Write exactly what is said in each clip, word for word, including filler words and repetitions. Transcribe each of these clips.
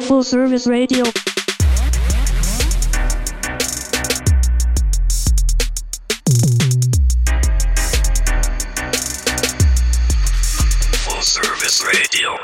Full Service Radio. Full Service Radio.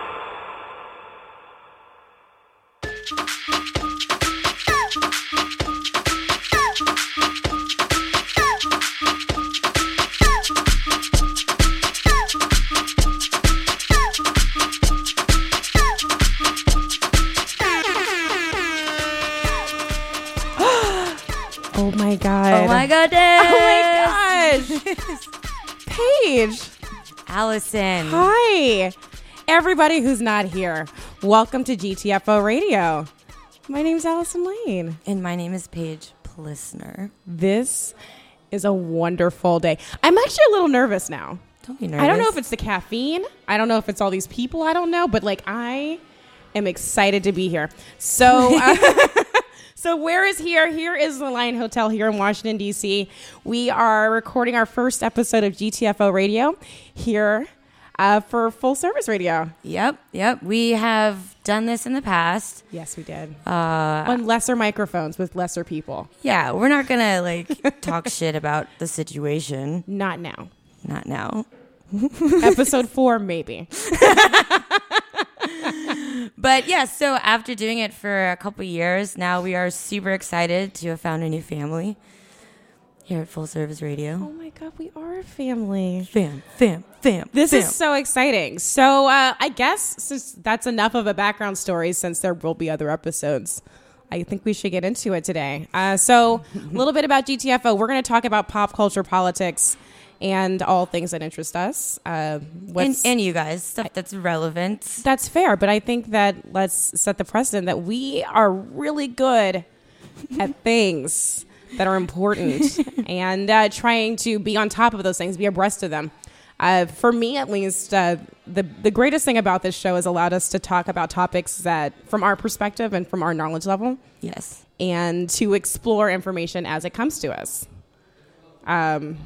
Oh my god. Oh my goodness. Oh my gosh. Paige. Allison. Hi. Everybody who's not here. Welcome to G T F O Radio. My name's Allison Lane. And my name is Paige Plissner. This is a wonderful day. I'm actually a little nervous now. Don't be nervous. I don't know if it's the caffeine. I don't know if it's all these people. I don't know. But like I am excited to be here. So... Uh, So where is here? Here is the Lion Hotel here in Washington, D C. We are recording our first episode of G T F O Radio here uh, for Full Service Radio. Yep, yep. We have done this in the past. Yes, we did. Uh, On lesser microphones with lesser people. yeah, we're not going to like talk shit about the situation. Not now. Not now. Episode four, maybe. But yeah, so after doing it for a couple years, now we are super excited to have found a new family here at Full Service Radio. Oh my God, we are a family. Fam, fam, fam. This fam. is so exciting. So uh, I guess since that's enough of a background story, since there will be other episodes, I think we should get into it today. Uh, so a little bit about G T F O. We're going to talk about pop culture, politics, and all things that interest us. Uh, and, and you guys, stuff that's relevant. That's fair, but I think that let's set the precedent that we are really good at things that are important and uh, trying to be on top of those things, be abreast of them. Uh, for me, at least, uh, the the greatest thing about this show has allowed us to talk about topics that, from our perspective and from our knowledge level, Yes, and to explore information as it comes to us. Um.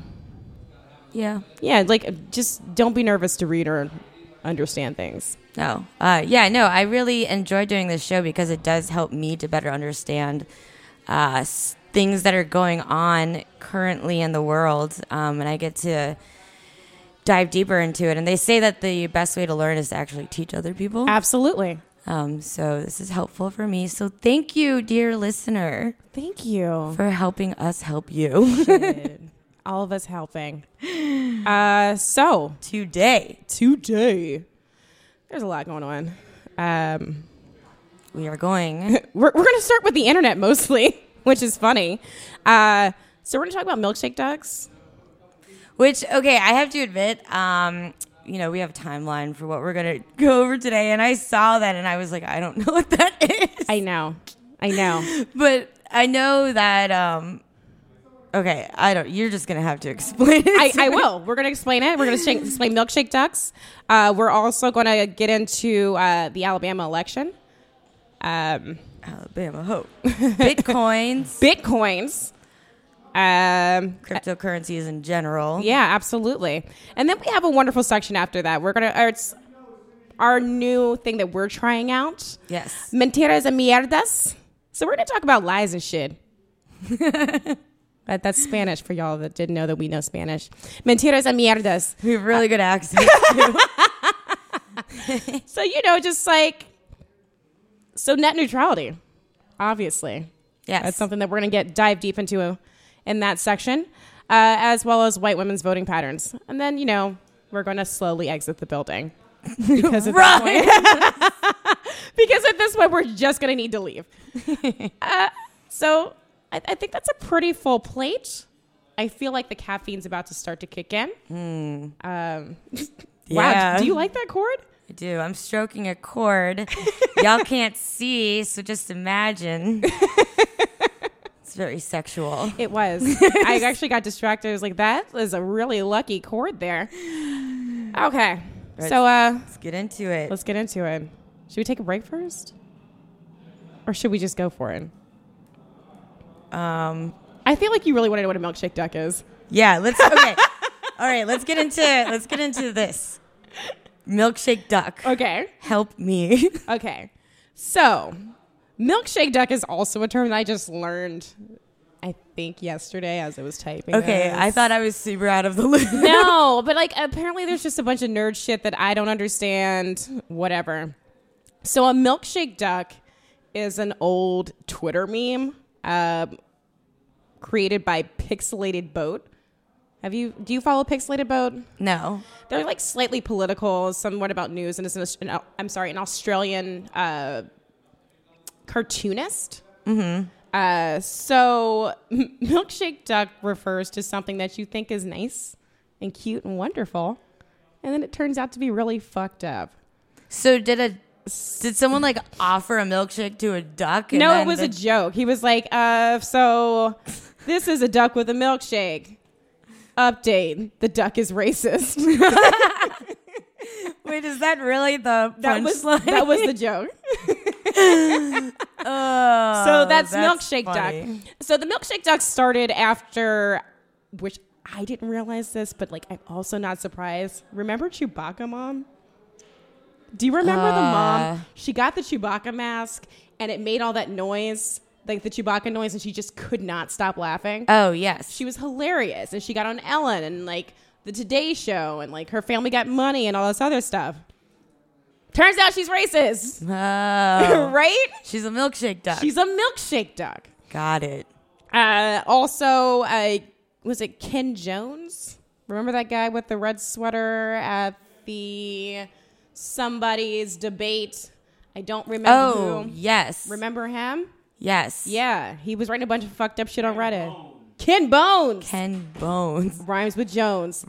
Yeah. Yeah, like, just don't be nervous to read or understand things. No. Uh, yeah, no, I really enjoy doing this show because it does help me to better understand uh, s- things that are going on currently in the world. Um, and I get to dive deeper into it. And they say that the best way to learn is to actually teach other people. Absolutely. Um, so this is helpful for me. So thank you, dear listener. Thank you. For helping us help you. Shit. All of us helping. Uh, so Today. today, there's a lot going on. Um, We are going. we're we're gonna start with the internet mostly, which is funny. Uh, so we're gonna talk about milkshake ducks. Which, okay, I have to admit, um, you know, we have a timeline for what we're going to go over today. And I saw that and I was like, I don't know what that is. I know, I know. But I know that, um, okay, I don't, you're just going to have to explain it. I, to I me. will. We're gonna explain it. We're gonna sh- explain milkshake ducks. Uh, we're also gonna get into uh, the Alabama election. Um, Alabama hope. Bitcoins. Bitcoins. Um, Cryptocurrencies in general. Yeah, absolutely. And then we have a wonderful section after that. We're gonna. Or it's our new thing that we're trying out. Yes. Mentiras y mierdas. So we're gonna talk about lies and shit. that, that's Spanish for y'all that didn't know that we know Spanish. Mentiras y mierdas. We have really good accents too. So you know, just like so net neutrality, obviously. Yes. That's something that we're gonna get dive deep into uh, in that section, uh, as well as white women's voting patterns. And then you know we're gonna slowly exit the building. Because at Right. this point, because at this point we're just gonna need to leave. uh, so I, I think that's a pretty full plate. I feel like the caffeine's about to start to kick in. Mm. Um, Yeah. Wow, do you like that chord? I do. I'm stroking a chord. Y'all can't see, so just imagine. It's very sexual. It was. I actually got distracted. I was like, that was a really lucky chord there. Okay. Right. So uh, Let's get into it. let's get into it. Should we take a break first? Or should we just go for it? Um, I feel like you really want to know what a milkshake duck is. yeah, let's okay. All right, let's get into let's get into this. Milkshake duck. Okay. Help me. Okay. So, milkshake duck is also a term that I just learned, I think, yesterday as I was typing. Okay, this. I thought I was super out of the loop. No, but like apparently there's just a bunch of nerd shit that I don't understand. Whatever. So a milkshake duck is an old Twitter meme uh, created by Pixelated Boat. Have you? Do you follow Pixelated Boat? No. They're like slightly political, somewhat about news, and it's an, an I'm sorry, an Australian uh, cartoonist. Mm-hmm. Uh, so milkshake duck refers to something that you think is nice and cute and wonderful, and then it turns out to be really fucked up. So did a did someone like offer a milkshake to a duck? And No, then it was the- a joke. He was like, uh, so this is a duck with a milkshake. Update, the duck is racist. Wait, is that really the That was punchline? that was the joke. Oh, So that's, milkshake funny. duck. So the milkshake duck started after, which I didn't realize this, but like I'm also not surprised. Remember Chewbacca mom? Do you remember the Uh. mom? She got the Chewbacca mask and it made all that noise, like the Chewbacca noise, and she just could not stop laughing. Oh, yes. She was hilarious, and she got on Ellen and like the Today Show, and like her family got money and all this other stuff. Turns out she's racist, Oh. right? She's a milkshake duck. She's a milkshake duck. Got it. Uh, also, uh, was it Ken Jones? Remember that guy with the red sweater at the somebody's debate? I don't remember Oh, who. yes. Remember him? Yes. Yeah, he was writing a bunch of fucked up shit on Reddit. Ken Bones. Ken Bones. Rhymes with Jones.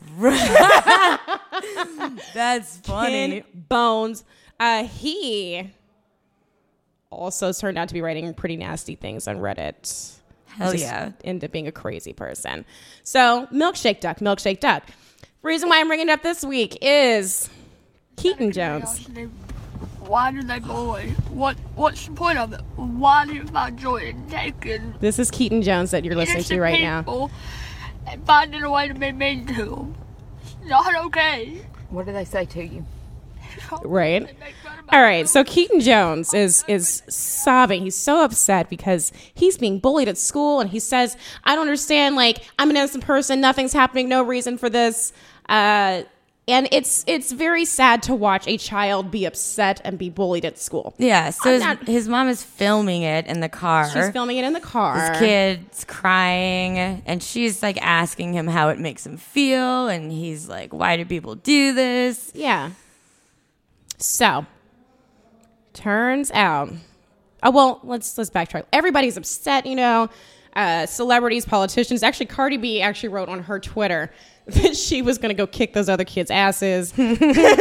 That's funny. Ken Bones. Uh, he also turned out to be writing pretty nasty things on Reddit. Hell Just yeah. ended up being a crazy person. So, milkshake duck, milkshake duck. Reason why I'm bringing it up this week is Keaton Jones. Why did they bully? What What's the point of it? Why do you find joy in taking This is Keaton Jones that you're listening to innocent right now. people and finding a way to be mean to them? It's not okay. What did they say to you? Right. They make fun of All right, so Keaton Jones is is sobbing. He's so upset because he's being bullied at school, and he says, "I don't understand. Like, I'm an innocent person. Nothing's happening. No reason for this." Uh, and it's it's very sad to watch a child be upset and be bullied at school. Yeah, so I'm his, not- his mom is filming it in the car. She's filming it in the car. His kid's crying, and she's like asking him how it makes him feel, and he's like, "Why do people do this?" Yeah. So, turns out, oh well, let's let's backtrack. Everybody's upset, you know. Uh, celebrities, politicians. Actually, Cardi B actually wrote on her Twitter that she was going to go kick those other kids' asses. Pretty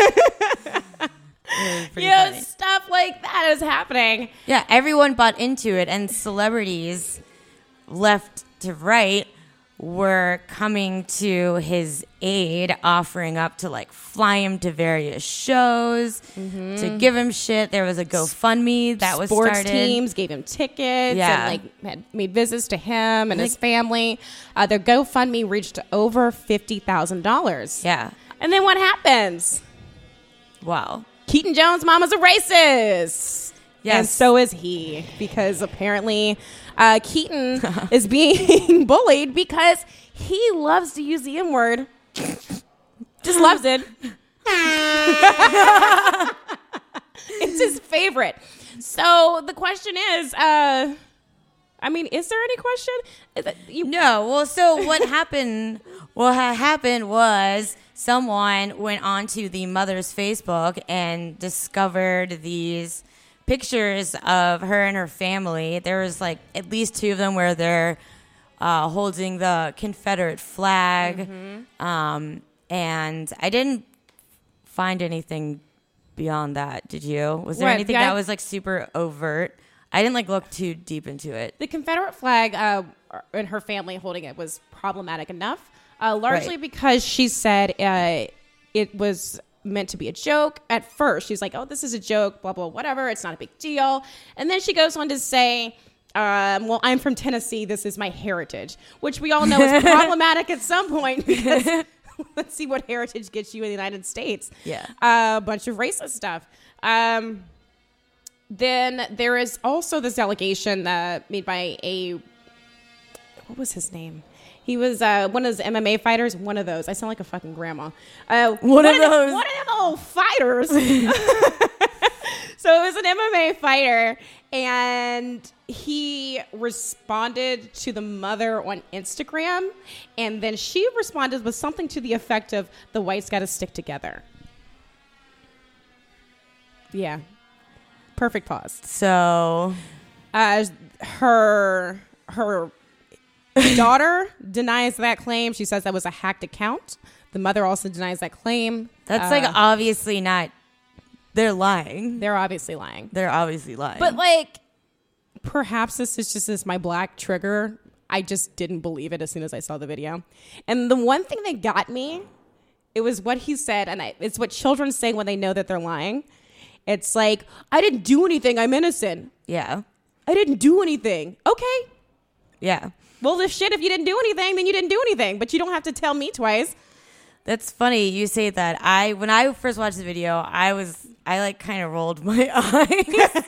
Yeah, funny. stuff like that is happening. Yeah, everyone bought into it, and celebrities left to right were coming to his aid, offering up to like fly him to various shows, to give him shit. There was a GoFundMe that was Sports started. teams gave him tickets Yeah. and like had made visits to him and his family. Uh, their GoFundMe reached over fifty thousand dollars. Yeah. And then what happens? Wow. Keaton Jones' mama's a racist. Yes. And so is he, because apparently uh, Keaton is being bullied because he loves to use the M word. Just loves it. It's his favorite. So the question is, uh, I mean, is there any question? Is it, you, No, well, so what happened? What ha- happened was someone went onto the mother's Facebook and discovered these pictures of her and her family. There was like at least two of them where they're uh, holding the Confederate flag, Mm-hmm. um, and I didn't find anything beyond that. Did you? Was there What, anything the- that was like super overt? I didn't like look too deep into it. The Confederate flag uh, and her family holding it was problematic enough, uh, largely Right. because she said uh, it was meant to be a joke. At first, she's like, oh, this is a joke, blah, blah, whatever. It's not a big deal. And then she goes on to say, um, well, I'm from Tennessee. This is my heritage, which we all know is problematic at some point because let's see what heritage gets you in the United States. Yeah. Uh, a bunch of racist stuff. Um, then there is also this allegation that made by a, what was his name? He was uh, one of those M M A fighters. One of those. I sound like a fucking grandma. Uh, one, one of them, those. One of them old fighters. So it was an M M A fighter, and he responded to the mother on Instagram, and then she responded with something to the effect of, the whites got to stick together. Yeah. Perfect pause. So uh, her her daughter denies that claim. She says that was a hacked account. The mother also denies that claim. That's uh, like obviously not. They're lying. They're obviously lying. They're obviously lying. But like, perhaps this is just this my black trigger. I just didn't believe it as soon as I saw the video. And the one thing that got me, it was what he said, and I, it's what children say when they know that they're lying. It's like, I didn't do anything. I'm innocent. Yeah. I didn't do anything. Okay. Yeah. Well, if shit, if you didn't do anything, then you didn't do anything. But you don't have to tell me twice. That's funny you say that. I when I first watched the video, I was I like kind of rolled my eyes,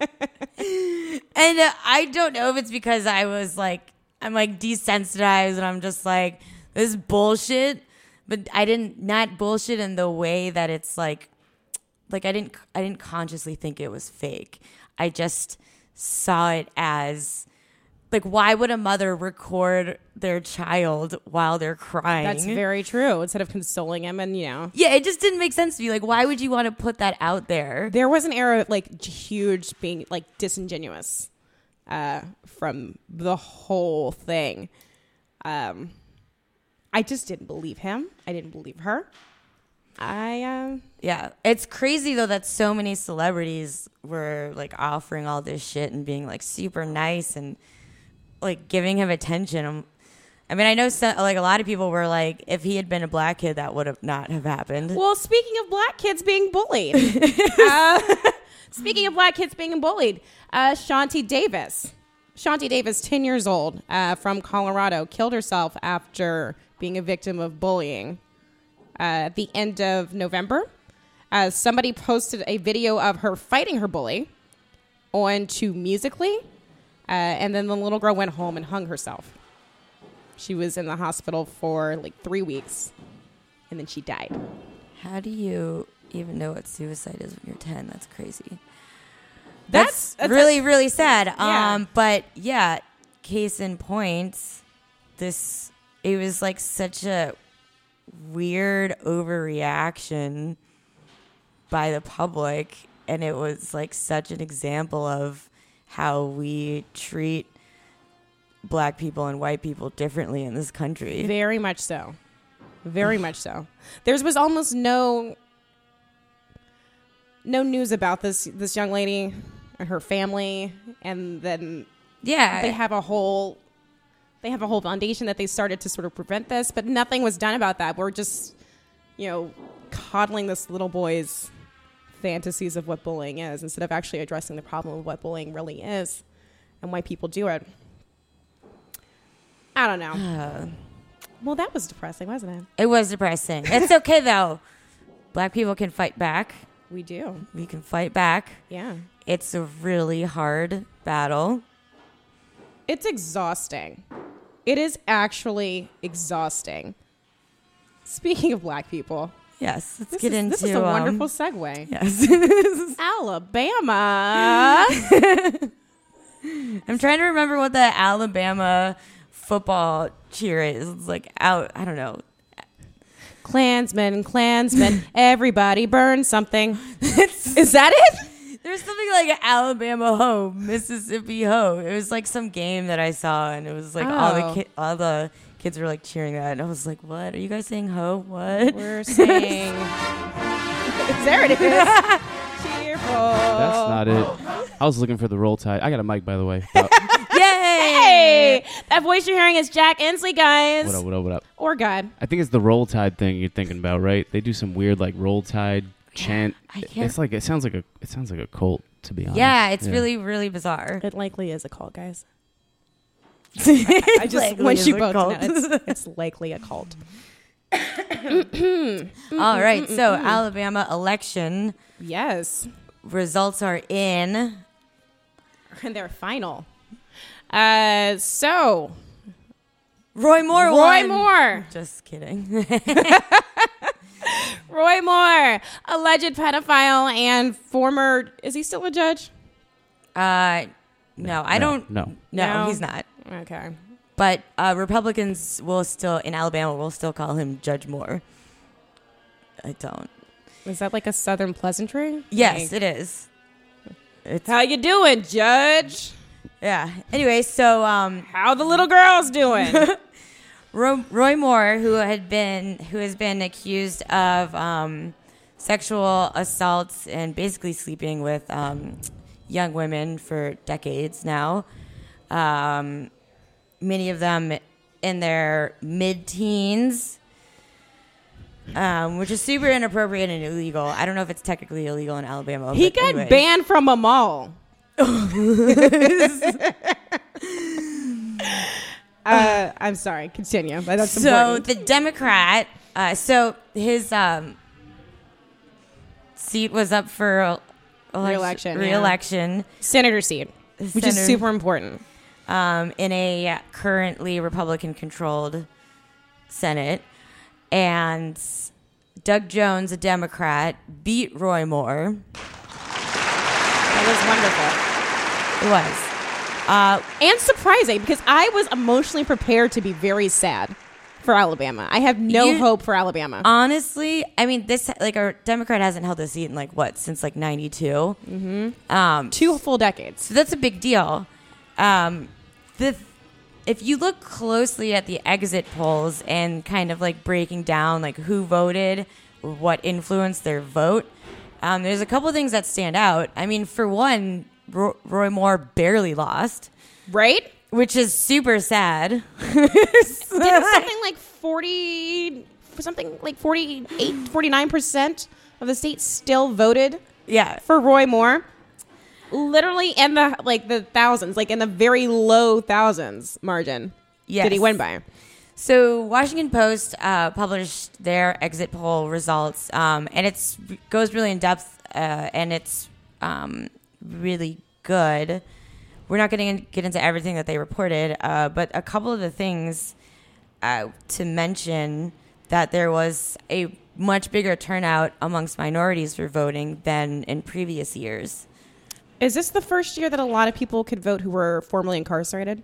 and uh, I don't know if it's because I was like I'm like desensitized and I'm just like this is bullshit, but I didn't not bullshit in the way that it's like like I didn't I didn't consciously think it was fake. I just saw it as. Like, why would a mother record their child while they're crying? That's very true. Instead of consoling him and, you know. Yeah, it just didn't make sense to me. Like, why would you want to put that out there? There was an era of, like, huge being, like, disingenuous uh, from the whole thing. Um, I just didn't believe him. I didn't believe her. I, um... Yeah. It's crazy, though, that so many celebrities were, like, offering all this shit and being, like, super nice and... like giving him attention. I mean, I know some, like a lot of people were like, if he had been a black kid, that would have not have happened. Well, speaking of black kids being bullied, uh, speaking of black kids being bullied, uh, Shanti Davis, Shanti Davis, ten years old, uh, from Colorado, killed herself after being a victim of bullying. Uh, at the end of November, uh, somebody posted a video of her fighting her bully onto Musical.ly. Uh, and then the little girl went home and hung herself. She was in the hospital for like three weeks, and then she died. How do you even know what suicide is when you're ten? That's crazy. That's, That's, that's really, a, really sad. Yeah. Um, but yeah, case in point, this it was like such a weird overreaction by the public, and it was like such an example of how we treat black people and white people differently in this country. Very much so. Very much so. There was almost no no news about this this young lady and her family, and then yeah, they have a whole they have a whole foundation that they started to sort of prevent this, but nothing was done about that. We're just, you know, coddling this little boy's fantasies of what bullying is instead of actually addressing the problem of what bullying really is and why people do it. I don't know. Uh, well, that was depressing, wasn't it? It was depressing. It's okay, though. Black people can fight back. We do. We can fight back. Yeah. It's a really hard battle. It's exhausting. It is actually exhausting. Speaking of black people, yes, let's this get is, into this is a um, wonderful segue. Yes. Alabama. I'm trying to remember what the Alabama football cheer is. It's like out. I don't know. Klansmen, Klansmen, everybody burn something. Is that it? There's something like Alabama ho, Mississippi ho. It was like some game that I saw, and it was like Oh. all the ki- all the kids were like cheering that, and I was like, "What are you guys saying ho? What?" We're saying. There it is. Cheerful. That's not it. I was looking for the Roll Tide. I got a mic, by the way. Uh, Yay! Hey, that voice you're hearing is Jack Inslee, guys. what up, what up, what up? Or God. I think it's the Roll Tide thing you're thinking about, right? They do some weird like Roll Tide chant. I can't- It's like it sounds like a it sounds like a cult, to be honest. Yeah, it's really really bizarre. It likely is a cult, guys. I I just want you both to know it's, it's likely a cult. All right, so Alabama election. Yes. results are in. And they're final. Uh, so Roy Moore Roy won. Moore. Just kidding. Roy Moore, alleged pedophile and former. Is he still a judge? uh, no, I No, don't. no. No, No? he's not. Okay. But uh, Republicans will still, in Alabama, will still call him Judge Moore. I don't. Is that like a Southern pleasantry? Yes, Like, it is. It's how you doing, Judge? yeah. Anyway, so um, How the little girls doing? Roy, Roy Moore, who had been who has been accused of um, sexual assaults and basically sleeping with um, young women for decades now, um, many of them in their mid-teens, um, which is super inappropriate and illegal. I don't know if it's technically illegal in Alabama. He but got anyways. banned from a mall. uh, I'm sorry. Continue. But that's So important. the Democrat, uh, so his um, seat was up for election, Re-election, yeah. re-election Senator seat, which is Senator- super important. um, in a currently Republican-controlled Senate, and Doug Jones, a Democrat, beat Roy Moore. That was wonderful. It was. Uh, And surprising because I was emotionally prepared to be very sad for Alabama. I have no You- hope for Alabama. honestly, I mean, this like our Democrat hasn't held a seat in like what since like ninety-two. Mm-hmm. Um, Two full decades. So that's a big deal. Um, the if you look closely at the exit polls and kind of like breaking down like who voted, what influenced their vote, um, there's a couple of things that stand out. I mean, for one, Ro- Roy Moore barely lost, Right? which is super sad. Didn't something like forty, something like forty-eight, forty-nine percent of the state still voted Yeah. for Roy Moore? Literally in the like the thousands, like in the very low thousands margin. Yes. Did he win by? So Washington Post uh, published their exit poll results, um, and it's goes really in depth, uh, and it's um, really good. We're not going to get into everything that they reported, uh, but a couple of the things uh, to mention that there was a much bigger turnout amongst minorities for voting than in previous years. Is this the first year that a lot of people could vote who were formerly incarcerated?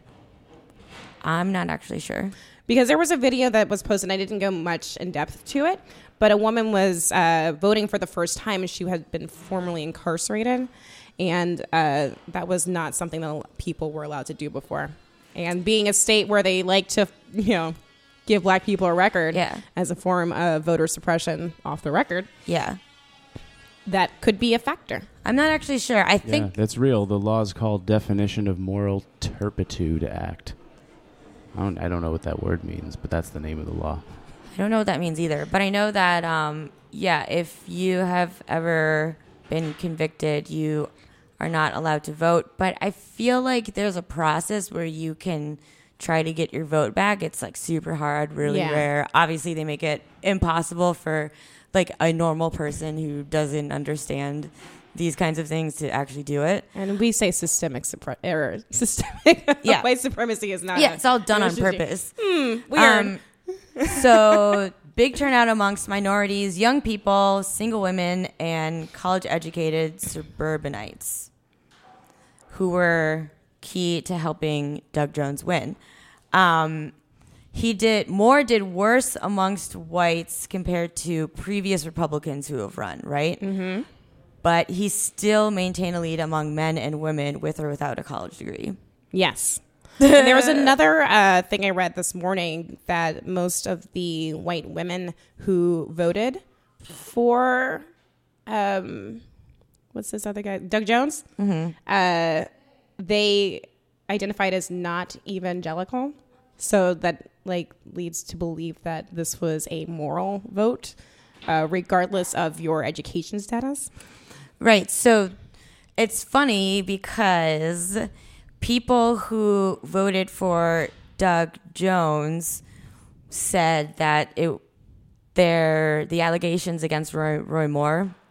I'm not actually sure. Because there was a video that was posted, and I didn't go much in depth to it, but a woman was uh, voting for the first time, and she had been formerly incarcerated, and uh, that was not something that people were allowed to do before. And being a state where they like to, you know, give black people a record Yeah. as a form of voter suppression off the record, Yeah. that could be a factor. I'm not actually sure. I Yeah, think that's real. The law's called Definition of Moral Turpitude Act. I don't, I don't know what that word means, but that's the name of the law. I don't know what that means either, but I know that, um, yeah, if you have ever been convicted, you are not allowed to vote. But I feel like there's a process where you can try to get your vote back. It's like super hard, really Yeah. rare. Obviously, they make it impossible for like a normal person who doesn't understand these kinds of things to actually do it. And we say systemic suppre- error. Systemic Yeah. white supremacy is not. Yeah, a- it's all done it on was just- purpose. Weird. Um, so big turnout amongst minorities, young people, single women, and college-educated suburbanites who were key to helping Doug Jones win. Um, he did Moore did worse amongst whites compared to previous Republicans who have run, right? Mm-hmm. But he still maintained a lead among men and women with or without a college degree. Yes. And there was another uh, thing I read this morning that most of the white women who voted for, um, what's this other guy, Doug Jones, mm-hmm. uh, they identified as not evangelical. So that like leads to believe that this was a moral vote, uh, regardless of your education status. Right. So it's funny because people who voted for Doug Jones said that it their the allegations against Roy, Roy Moore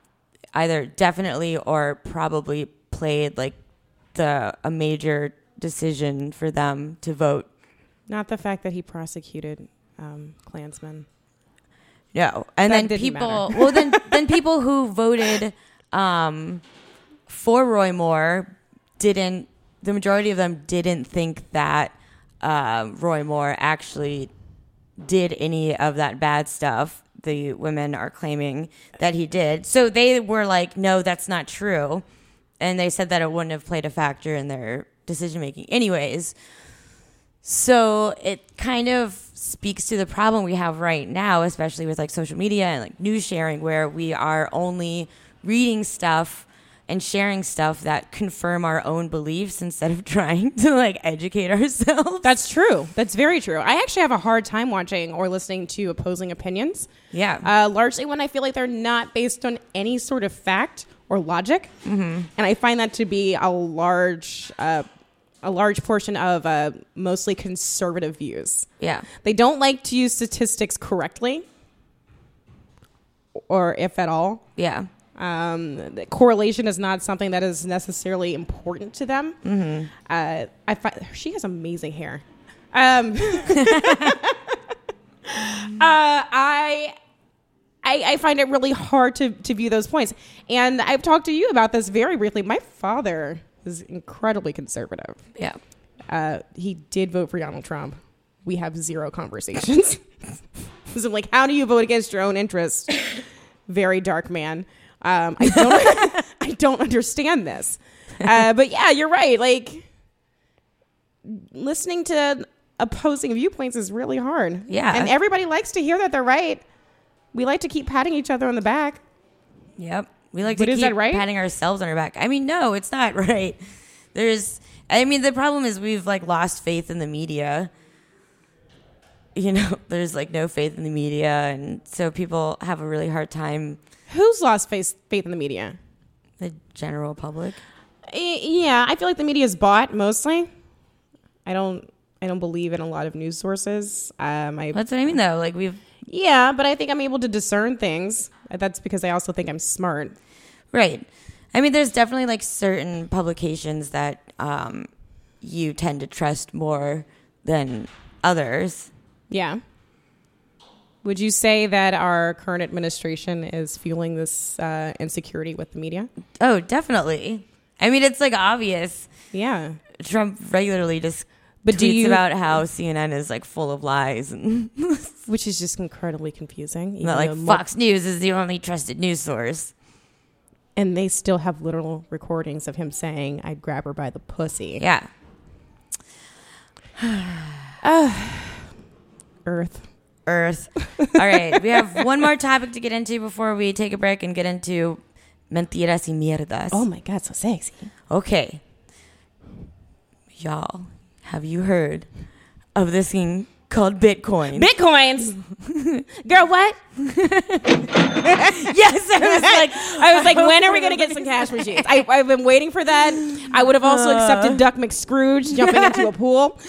either definitely or probably played like the a major decision for them to vote. Not the fact that he prosecuted um, Klansmen. No, and That then didn't people. matter. Well, then then people who voted um, for Roy Moore didn't. The majority of them didn't think that uh, Roy Moore actually did any of that bad stuff. The women are claiming that he did, so they were like, "No, that's not true," and they said that it wouldn't have played a factor in their decision making, anyways. So it kind of speaks to the problem we have right now, especially with like social media and like news sharing, where we are only reading stuff and sharing stuff that confirm our own beliefs instead of trying to like educate ourselves. That's true. That's very true. I actually have a hard time watching or listening to opposing opinions. Yeah. Uh, largely when I feel like they're not based on any sort of fact or logic. Mm-hmm. And I find that to be a large, uh, a large portion of uh, mostly conservative views. Yeah. They don't like to use statistics correctly, or if at all. Yeah. Um, the correlation is not something that is necessarily important to them. Mm-hmm. Uh, I find she has amazing hair. Um, uh, I, I I find it really hard to to view those points, and I've talked to you about this very briefly. My father is incredibly conservative. Yeah. Uh, he did vote for Donald Trump. We have zero conversations. So I'm like, how do you vote against your own interests? Very dark man. Um, I don't, I don't understand this. Uh, but yeah, you're right. Like, listening to opposing viewpoints is really hard. Yeah. And everybody likes to hear that they're right. We like to keep patting each other on the back. Yep. We like But to is keep that right? patting ourselves on our back. I mean, no, it's not right. There's, I mean, the problem is we've like lost faith in the media. You know, there's like no faith in the media. And so people have a really hard time. Who's lost faith, faith in the media? The general public. Y- Yeah, I feel like the media is bought mostly. I don't, I don't believe in a lot of news sources. Um, I, That's what I mean, though. Like we've, yeah, but I think I'm able to discern things. That's because I also think I'm smart. right. I mean, there's definitely like certain publications that um, you tend to trust more than others. Yeah. Would you say that our current administration is fueling this uh, insecurity with the media? Oh, definitely. I mean, it's like obvious. Yeah. Trump regularly just But tweets do you- about how C N N is like full of lies and Which is just incredibly confusing. even that like though mo- Fox News is the only trusted news source. And they still have literal recordings of him saying, I'd grab her by the pussy. Yeah. Earth. Earth. All right. We have one more topic to get into before we take a break and get into mentiras y mierdas. Oh my God, so sexy. Okay. Y'all, have you heard of this thing called Bitcoin? Bitcoins. Girl, what? Yes, I was like, I was like, when are we going to get some cash machines? I, I've been waiting for that. I would have also accepted Duck McScrooge jumping into a pool.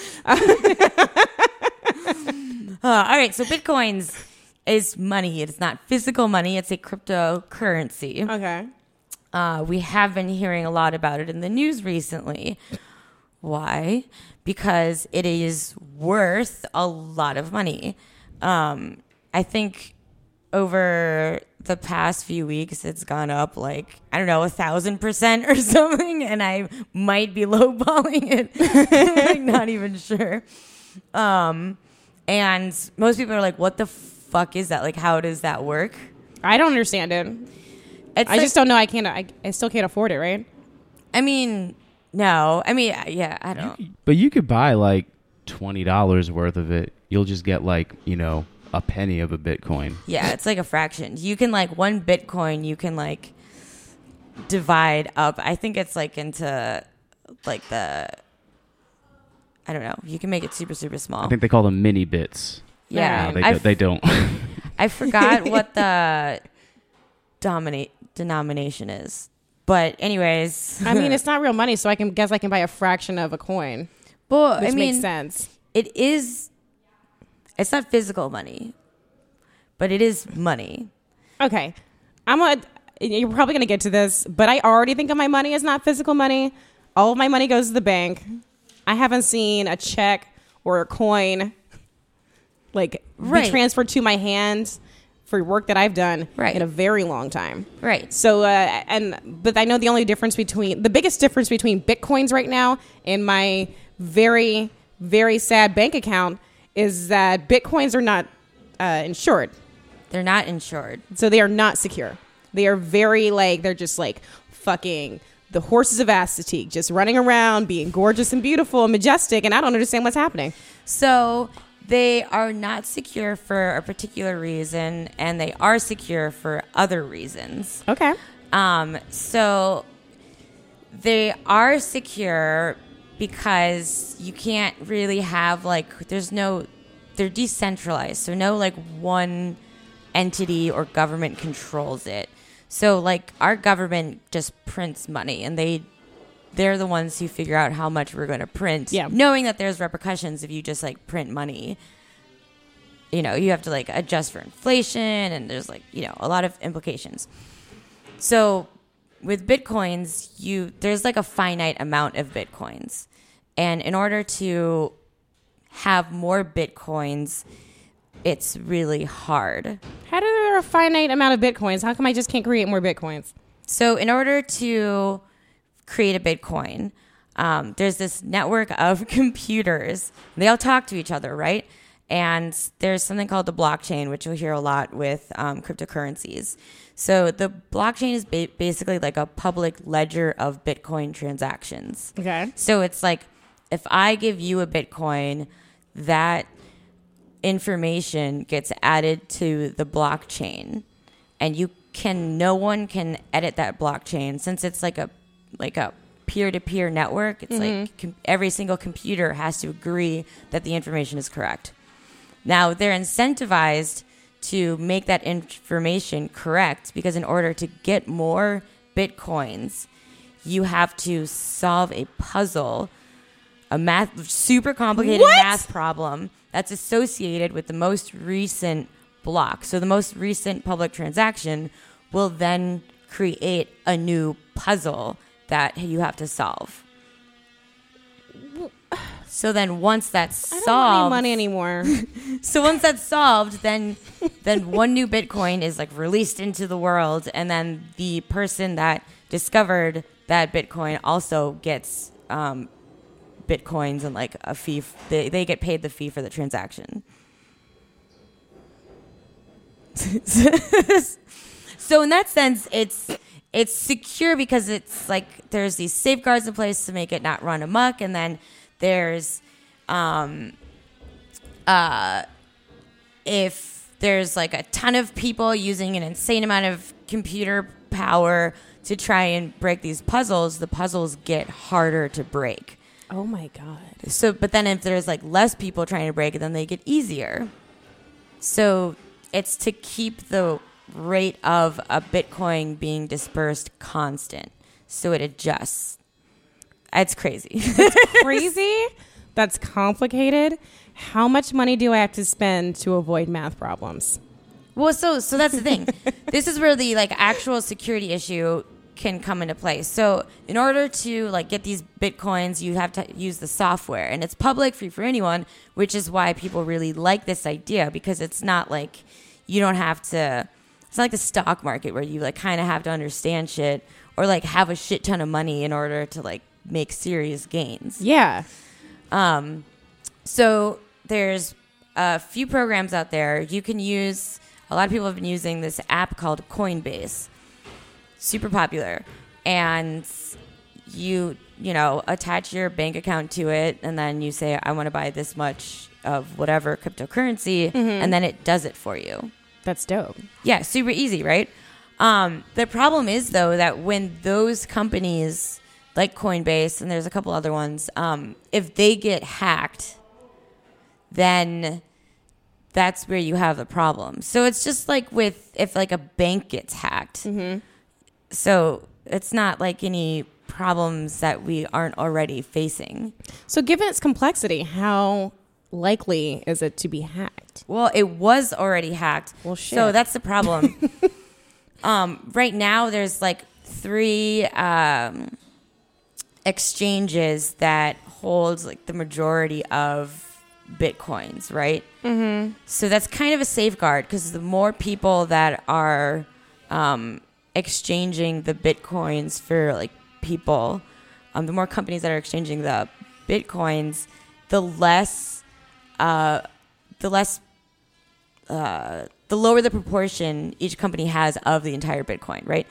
Uh, all right, so Bitcoins is money. It's not physical money. It's a cryptocurrency. Okay. Uh, we have been hearing a lot about it in the news recently. Why? Because it is worth a lot of money. Um, I think over the past few weeks, it's gone up like, I don't know, a thousand percent or something. And I might be lowballing it. Like, not even sure. Um, and most people are like, what the fuck is that? Like, how does that work? I don't understand it. It's I like- just don't know. I can't. I, I still can't afford it, right? I mean, no. I mean, yeah, I don't. But you could buy like twenty dollars worth of it. You'll just get like, you know, a penny of a Bitcoin. Yeah, it's like a fraction. You can like one Bitcoin, you can like divide up. I think it's like into like the, I don't know. You can make it super, super small. I think they call them mini bits. yeah. No, they, I do, they don't. I forgot what the dominate denomination is. But anyways. I mean, it's not real money, so I can guess I can buy a fraction of a coin, well, which I mean, makes sense. it is, it's not physical money, but it is money. Okay, I'm gonna. you're probably going to get to this, but I already think of my money as not physical money. All of my money goes to the bank. I haven't seen a check or a coin like Right. be transferred to my hand for work that I've done Right. in a very long time. Right. So, uh, and but I know the only difference between the biggest difference between Bitcoins right now and my very, very sad bank account is that Bitcoins are not uh, insured. They're not insured. So they are not secure. They are very like, they're just like fucking the horses of Azteec, just running around, being gorgeous and beautiful and majestic. And I don't understand what's happening. So they are not secure for a particular reason, and they are secure for other reasons. Okay. Um, so they are secure because you can't really have like, there's no, they're decentralized. So no like one entity or government controls it. So like our government just prints money, and they, they're the ones who figure out how much we're going to print, Yeah. knowing that there's repercussions if you just like print money. You know, you have to like adjust for inflation, and there's like, you know, a lot of implications. So with Bitcoins, you there's like a finite amount of Bitcoins. And in order to have more Bitcoins, it's really hard. How do there a finite amount of Bitcoins? How come I just can't create more Bitcoins? So in order to create a Bitcoin, um, there's this network of computers. They all talk to each other, right? And there's something called the blockchain, which you'll hear a lot with um, cryptocurrencies. So the blockchain is ba- basically like a public ledger of Bitcoin transactions. Okay. So it's like if I give you a Bitcoin, that information gets added to the blockchain, and you can no one can edit that blockchain since it's like a like a peer-to-peer network. It's Mm-hmm. like com- every single computer has to agree that the information is correct. Now they're incentivized to make that information correct because in order to get more Bitcoins, you have to solve a puzzle, a math super complicated What? math problem that's associated with the most recent block. So the most recent public transaction will then create a new puzzle that you have to solve. So then once that's I don't solved, want any money anymore. so once that's solved, then then one new Bitcoin is like released into the world, and then the person that discovered that Bitcoin also gets um, Bitcoins and like a fee. F- they they get paid the fee for the transaction. So in that sense, it's it's secure because it's like there's these safeguards in place to make it not run amok, and then there's um uh if there's like a ton of people using an insane amount of computer power to try and break these puzzles, the puzzles get harder to break. Oh my God. So, but then if there's like less people trying to break it, then they get easier. So it's to keep the rate of a Bitcoin being dispersed constant. So it adjusts. It's crazy. Crazy? That's complicated. How much money do I have to spend to avoid math problems? Well, so so that's the thing. This is where the like actual security issue can come into play. So in order to like get these Bitcoins, you have to use the software, and it's public, free for anyone, which is why people really like this idea, because it's not like you don't have to, it's not like the stock market where you like kind of have to understand shit or like have a shit ton of money in order to like make serious gains. Yeah. Um, so there's a few programs out there. You can use, a lot of people have been using this app called Coinbase. Super popular. And you, you know, attach your bank account to it, and then you say, I want to buy this much of whatever cryptocurrency, Mm-hmm. and then it does it for you. That's dope. Yeah, super easy, right? Um, the problem is, though, that when those companies like Coinbase, and there's a couple other ones, um, if they get hacked, then that's where you have the problem. So it's just like with if like a bank gets hacked. Mm-hmm. So it's not like any problems that we aren't already facing. So given its complexity, how likely is it to be hacked? Well, it was already hacked. Well, shit. So that's the problem. Um, right now, there's like three um, exchanges that holds like the majority of Bitcoins, right? Mm-hmm. So that's kind of a safeguard because the more people that are um, exchanging the Bitcoins for like people, um, the more companies that are exchanging the Bitcoins, the less, uh, the less, uh, the lower the proportion each company has of the entire Bitcoin, right?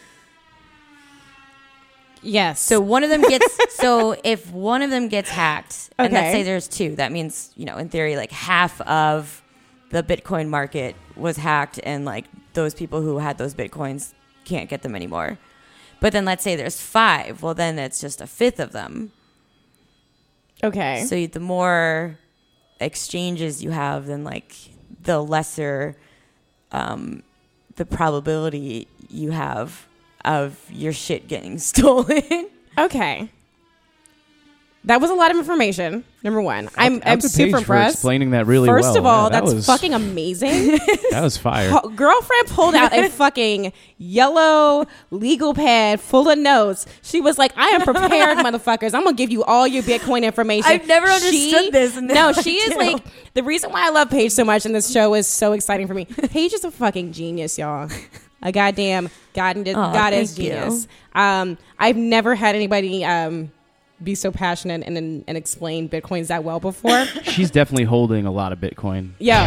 Yes. So one of them gets, so if one of them gets hacked, and let's Okay. say there's two, that means, you know, in theory, like half of the Bitcoin market was hacked and like those people who had those Bitcoins can't get them anymore. But then let's say there's five, well then it's just a fifth of them. Okay. So you- the more exchanges you have, then like the lesser um, the probability you have of your shit getting stolen. Okay. That was a lot of information. Number one, I'm Out I'm to super Paige for impressed. explaining that really First well. of all, Yeah, that that's was- fucking amazing. That was fire. Ho- Girlfriend pulled out a fucking yellow legal pad full of notes. She was like, "I am prepared, motherfuckers. I'm gonna give you all your Bitcoin information." I've never understood She- this, and No, now she I is do. like the reason why I love Paige so much, and this show is so exciting for me. Paige is a fucking genius, y'all. A goddamn god, goddess thank you. genius. Um, I've never had anybody um, be so passionate and, and and explain Bitcoins that well before. She's definitely holding a lot of Bitcoin. Yo.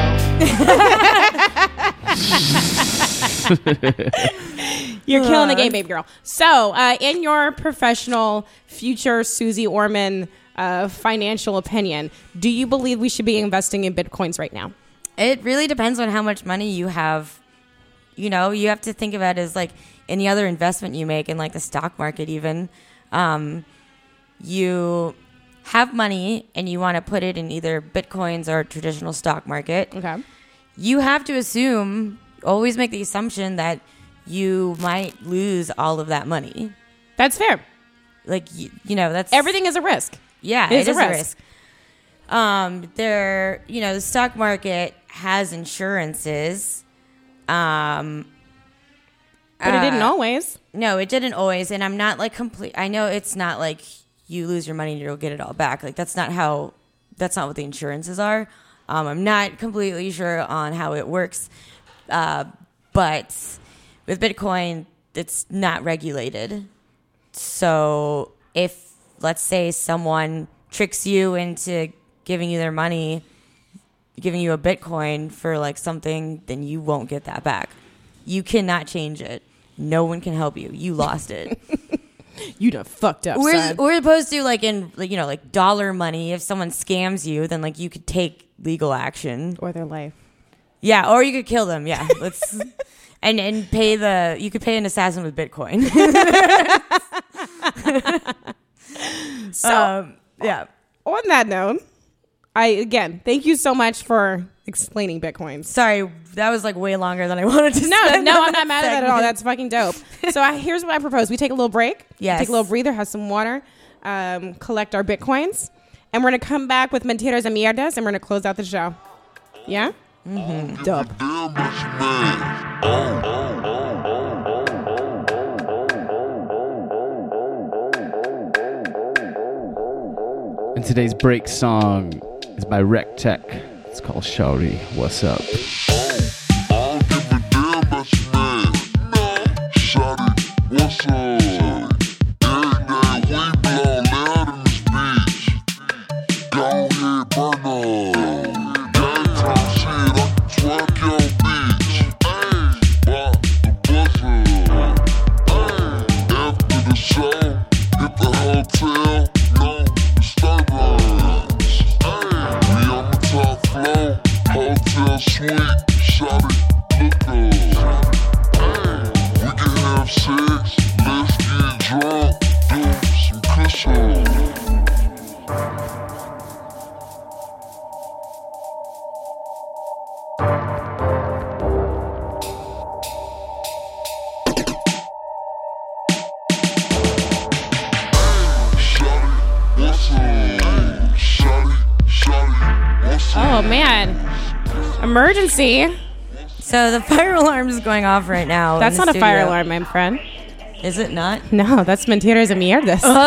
You're killing the game, baby girl. So, uh, in your professional future Susie Orman uh, financial opinion, do you believe we should be investing in Bitcoins right now? It really depends on how much money you have. You know, you have to think about it as like any other investment you make in like the stock market even. Um, you have money and you want to put it in either Bitcoins or traditional stock market. Okay. You have to assume, always make the assumption that you might lose all of that money. That's fair. Like, you, you know, that's... Everything is a risk. Yeah, It is it a is a risk. risk. Um, there, you know, the stock market has insurances. Um, But it didn't uh, always. No, it didn't always. And I'm not like complete. I know it's not like you lose your money and you'll get it all back. Like that's not how. That's not what the insurances are. Um, I'm not completely sure on how it works, uh, but with Bitcoin, it's not regulated. So if let's say someone tricks you into giving you their money, giving you a Bitcoin for like something, then you won't get that back. You cannot change it. No one can help you. You lost it. You done fucked up, We're, son. we're opposed to like in like, you know, like dollar money. If someone scams you, then like you could take legal action. Or their life. Yeah, or you could kill them. Yeah, let's and and pay the you could pay an assassin with Bitcoin. So, um, yeah. on that note, I, again, thank you so much for explaining Bitcoins. Sorry, that was like way longer than I wanted to. No, spend no, on I'm not mad at that at all. That's fucking dope. So I, here's what I propose. We take a little break. Yes. Take a little breather, have some water, um, collect our Bitcoins, and we're going to come back with Mentiras and Mierdas, and we're going to close out the show. Yeah? Mm-hmm. Dope. And today's break song is by Rec Tech. It's called Shawty, What's Up? I don't give a damn about your man. No. Shawty, what's up? Every day we blow loud in this bitch. Go ahead, burn up. Gang time shit, I can twerk your bitch. Pop the buzzer. After the show, hit the hotel. No disturbance. We on the top floor, hotel suite. Shawty, look up. We can have sex, let's get drunk, do some kisses. Shawty, what's up? Shawty, shawty, what's up? Oh, man. Emergency. So the fire alarm is going off right now. in That's the not a fire studio. alarm, my friend. Is it not? No, that's mentiras and mierdas. Oh!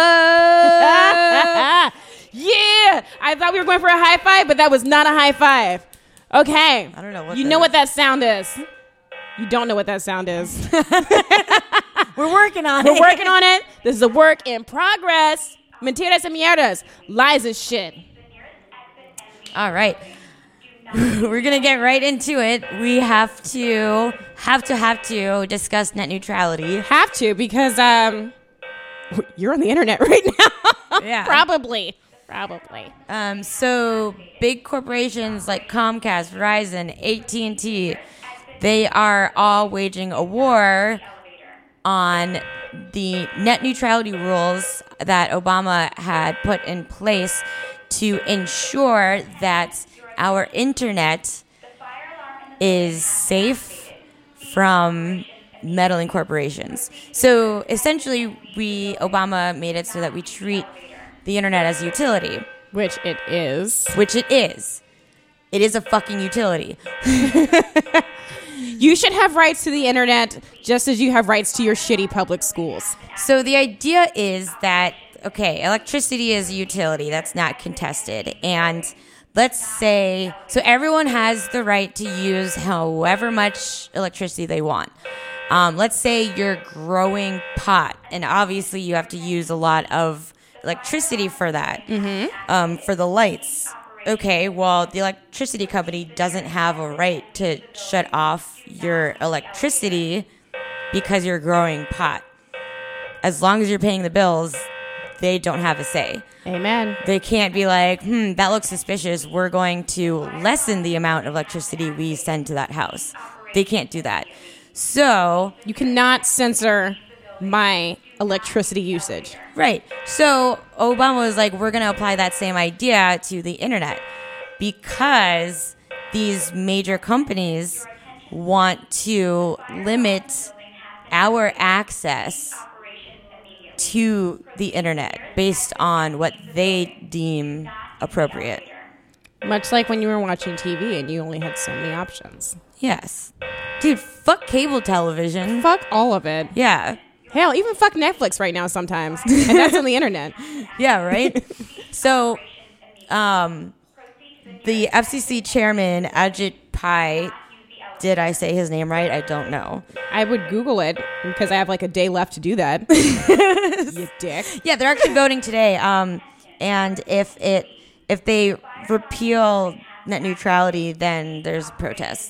Yeah, I thought we were going for a high five, but that was not a high five. Okay. I don't know what You that know is. what that sound is. You don't know what that sound is. We're working on We're it. working on it. This is a work in progress. Mentiras and mierdas. Lies is shit. All right. We're going to get right into it. We have to, have to, have to discuss net neutrality. Have to because um, you're on the internet right now. Yeah. Probably. Probably. Um, so big corporations like Comcast, Verizon, A T and T, they are all waging a war on the net neutrality rules that Obama had put in place to ensure that our internet is safe from meddling corporations. So essentially, we Obama made it so that we treat the internet as a utility, Which it is. which it is. It is a fucking utility. You should have rights to the internet just as you have rights to your shitty public schools. So the idea is that, okay, electricity is a utility. That's not contested. And let's say, so everyone has the right to use however much electricity they want. Um, let's say you're growing pot, and obviously you have to use a lot of electricity for that, mm-hmm. um, for the lights. Okay, well, the electricity company doesn't have a right to shut off your electricity because you're growing pot. As long as you're paying the bills, they don't have a say. Amen. They can't be like, hmm, that looks suspicious. We're going to lessen the amount of electricity we send to that house. They can't do that. So, You cannot censor my electricity usage. right. So Obama was like, we're going to apply that same idea to the internet because these major companies want to limit our access to the internet based on what they deem appropriate. Much like when you were watching T V and you only had so many options. Yes. Dude, fuck cable television. Fuck all of it. Yeah. Hell, even fuck Netflix right now sometimes. And that's on the internet. Yeah, right? So, um, the F C C chairman, Ajit Pai, did I say his name right? I don't know. I would Google it because I have like a day left to do that. You dick. Yeah, they're actually voting today. Um, and if it if they repeal net neutrality, then there's a protest.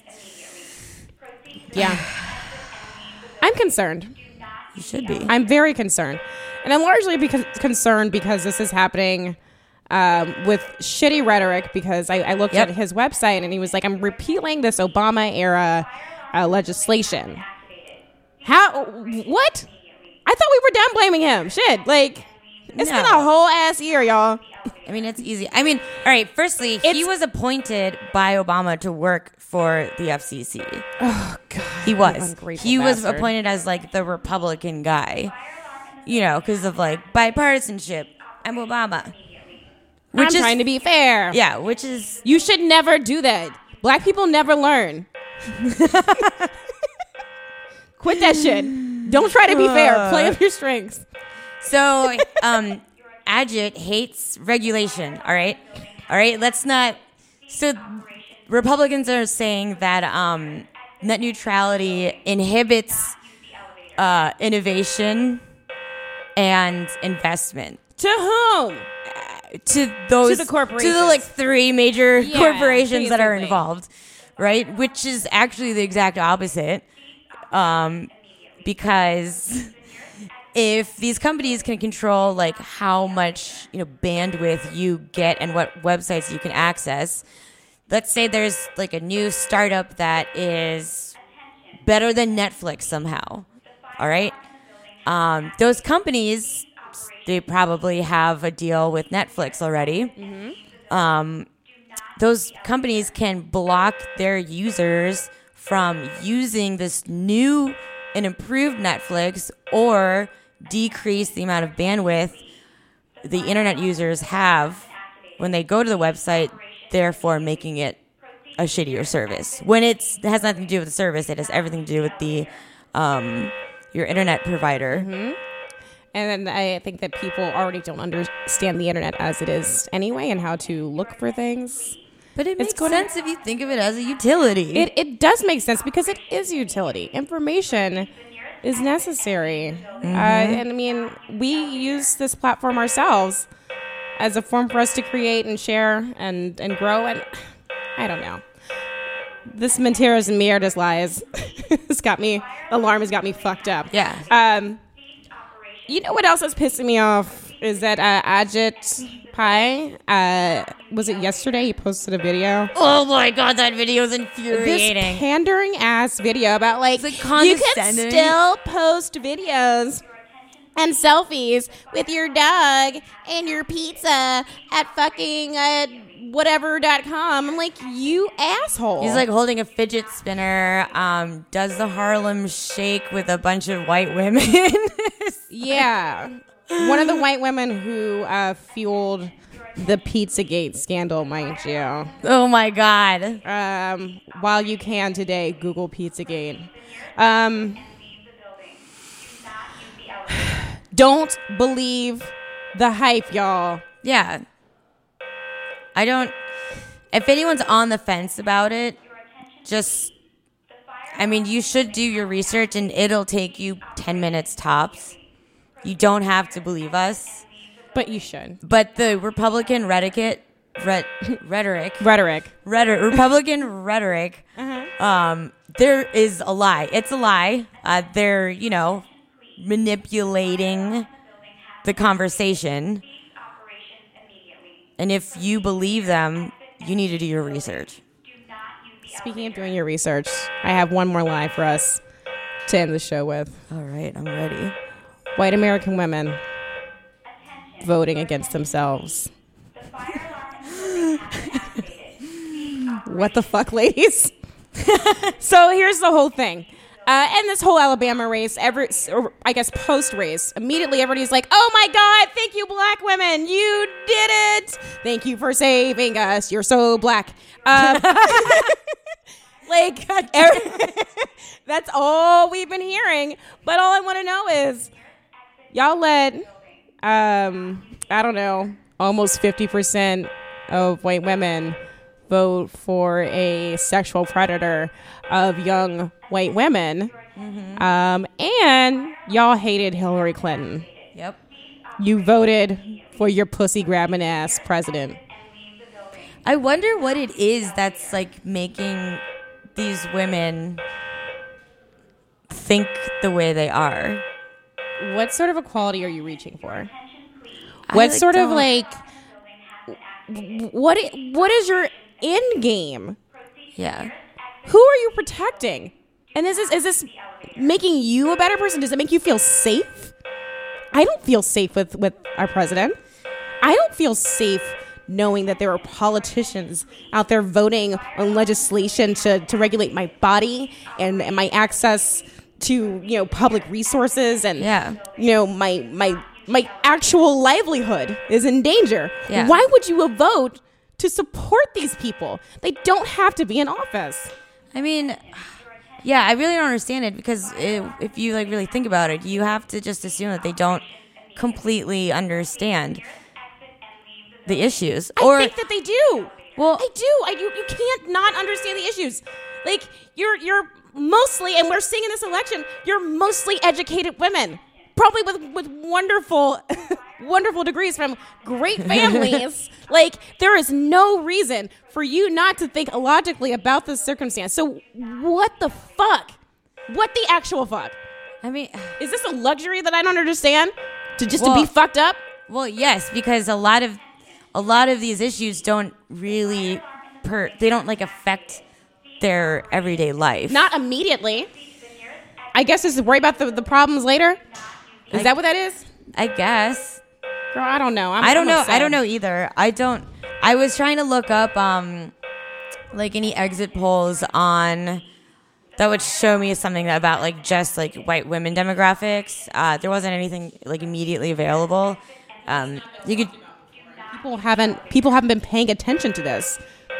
Yeah. I'm concerned. You should be. I'm very concerned. And I'm largely because concerned because this is happening um, with shitty rhetoric because I, I looked Yep. at his website and he was like, I'm repealing this Obama era uh, legislation. How? What? I thought we were done blaming him. Shit. Like, it's No. been a whole ass year, y'all. I mean, it's easy. I mean, all right, firstly, he It's- was appointed by Obama to work for the F C C. Oh, God. He was. ungrateful He was bastard. appointed as like the Republican guy, you know, because of like bipartisanship. I'm Obama. I'm trying to be fair. Yeah, which is You should never do that. Black people never learn. Quit that shit. Don't try to be fair. Play up your strengths. so. Um, Ajit hates regulation. All right, all right. Let's not. So Republicans are saying that um, net neutrality inhibits uh, innovation and investment. To whom? To those To the corporations. to the like three major Yeah, corporations that are basically. involved, right? Which is actually the exact opposite, um, because if these companies can control like how much you know bandwidth you get and what websites you can access, let's say there's like a new startup that is better than Netflix somehow, all right? Um, those companies, they probably have a deal with Netflix already. Um, those companies can block their users from using this new and improved Netflix or decrease the amount of bandwidth the internet users have when they go to the website, therefore making it a shittier service. When it's, it has nothing to do with the service, it has everything to do with the um, your internet provider. Mm-hmm. And then I think that people already don't understand the internet as it is anyway and how to look for things. But it It's makes gonna- sense if you think of it as a utility. It it does make sense because it is utility. Information is necessary. Mm-hmm. Uh, and I mean, we use this platform ourselves as a form for us to create and share and, and grow. And I don't know. This Mentiras and Mierdas lies has got me, alarm has got me fucked up. Yeah. Um, you know what else is pissing me off is that uh, Ajit Pai, uh, was it yesterday? He posted a video. Oh my god, that video is This infuriating. pandering ass video about like, It's, like, you can condescending. still post videos and selfies with your dog and your pizza at fucking uh, whatever dot com. I'm like, you asshole. He's like holding a fidget spinner, um, does the Harlem Shake with a bunch of white women. yeah. One of the white women who uh, fueled the Pizzagate scandal, mind you. Oh my god. Um, while you can today, Google Pizzagate. Um, don't believe the hype, y'all. Yeah. I don't. If anyone's on the fence about it, just. I mean, you should do your research and it'll take you ten minutes tops. You don't have to believe us. But you should. But the Republican rhetoric, rhet- rhetoric, Rhetoric. rhetoric, Republican rhetoric, um, there is a lie. It's a lie. Uh, they're, you know, manipulating the conversation. And if you believe them, you need to do your research. Speaking of doing your research, I have one more lie for us to end the show with. All right, I'm ready. White American women voting against themselves. What the fuck, ladies? So here's the whole thing. Uh, and this whole Alabama race, every, or I guess post-race, immediately everybody's like, oh my God, thank you, black women. You did it. Thank you for saving us. You're so black. Uh, like, every- that's all we've been hearing. But all I want to know is, y'all let, um, I don't know, almost fifty percent of white women vote for a sexual predator of young white women. Mm-hmm. Um, and y'all hated Hillary Clinton. Yep. You voted for your pussy grabbing ass president. I wonder what it is that's like making these women think the way they are. What sort of equality are you reaching for? I, What like, sort of don't- like what i- what is your end game? Yeah. Who are you protecting? And is this is this making you a better person? Does it make you feel safe? I don't feel safe with, with our president. I don't feel safe knowing that there are politicians out there voting on legislation to, to regulate my body and, and my access to, you know, public resources and Yeah. you know, my my my actual livelihood is in danger. Yeah. Why would you vote to support these people? They don't have to be in office. I mean, yeah, I really don't understand it because it, if you like really think about it, you have to just assume that they don't completely understand the issues. Or I think that they do. Well- I do. I you, you can't not understand the issues. Like you're you're mostly, and we're seeing in this election, you're mostly educated women, probably with with wonderful, wonderful degrees from great families. Like there is no reason for you not to think logically about this circumstance. So what the fuck? What the actual fuck? I mean, Is this a luxury that I don't understand? To just to Well- be fucked up? well, yes, because a lot of a lot of these issues don't really per they don't like affect their everyday life. Not immediately. I guess just worry about the, the problems later. Is I- that what that is? I guess. Girl, I don't know. I'm, I don't I'm know. upset. I don't know either. I don't. I was trying to look up um, like any exit polls on that would show me something about like just like white women demographics. Uh, there wasn't anything like immediately available. Um, you could. People haven't people haven't been paying attention to this.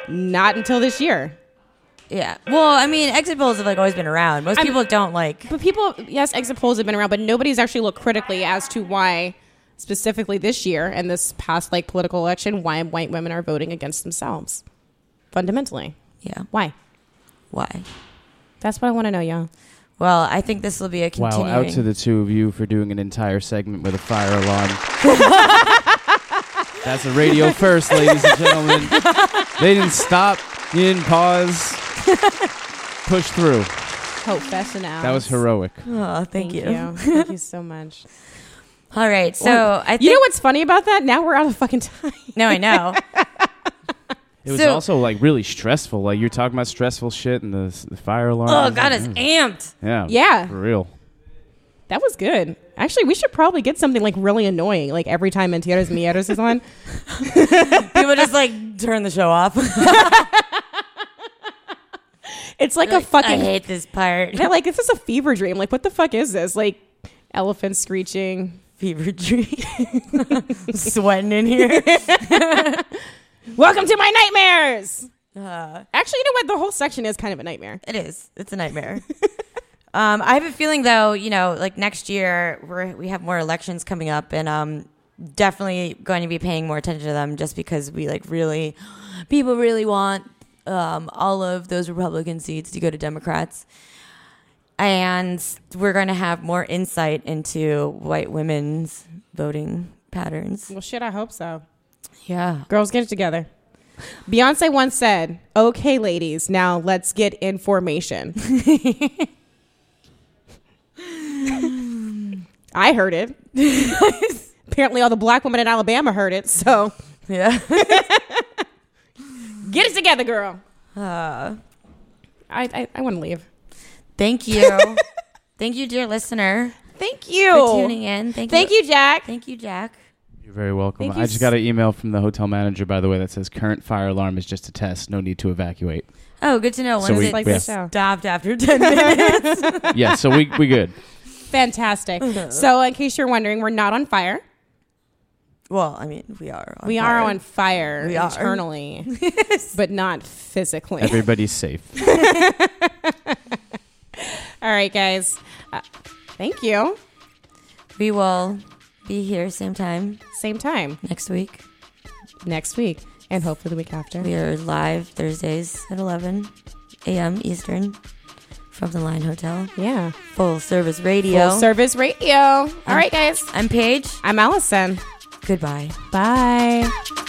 Not until this year. Yeah. Well, I mean, exit polls have like always been around. Most I'm- people don't like. But people, yes, exit polls have been around, but nobody's actually looked critically as to why, specifically this year and this past like political election, why white women are voting against themselves. Fundamentally. Yeah. Why? Why? That's what I want to know, y'all. Well, I think this will be a Wow, continuing. out to the two of you for doing an entire segment with a fire alarm. That's a radio first, ladies and gentlemen. They didn't stop. You didn't pause. Push through. Professional. That was heroic. Oh, thank, Thank you. you. Thank you so much. All right. So Well, I think. you know what's funny about that? Now we're out of fucking time. No, I know. It was So- also like really stressful. Like you're talking about stressful shit and the, the fire alarm. Oh God, it's amped. Yeah. Yeah. For real. That was good. Actually, we should probably get something like really annoying, like every time Mentiras Mieres is on. People just like turn the show off. It's like They're a fucking. I hate this part. They're like, this is a fever dream. Like, what the fuck is this? Like, elephants screeching. Fever dream. Sweating in here. Welcome to my nightmares. Uh, Actually, you know what? The whole section is kind of a nightmare. it is. It's a nightmare. um, I have a feeling, though, you know, like next year we're, we have more elections coming up, and um, definitely going to be paying more attention to them, just because we like really, people really want um, all of those Republican seats to go to Democrats. And we're going to have more insight into white women's voting patterns. Well, shit, I hope so. Yeah. Girls, get it together. Beyonce once said, okay, ladies, now let's get in formation. I heard it. Apparently, all the black women in Alabama heard it. So Yeah. get it together, girl. Uh, I I, I want to leave. thank you. Thank you, dear listener, Thank you. for tuning in. Thank, Thank you, Jack. Thank you, Jack. You're very welcome. Thank you I just s- got an email from the hotel manager, by the way, that says current fire alarm is just a test. No need to evacuate. Oh, good to know. When So is we- it like we the have- show. stopped after ten minutes? Yeah, so we we good. Fantastic. So, in case you're wondering, we're not on fire. Well, I mean, we are. On We fire. are on fire We are. internally, but not physically. Everybody's safe. All right, guys. Uh, thank you. We will be here same time Same time next week. next week, and hopefully the week after. We are live Thursdays at eleven a.m. Eastern from the Line Hotel. Yeah. Full service radio. Full service radio. All right, guys. I'm Paige. I'm Allison. Goodbye. Bye.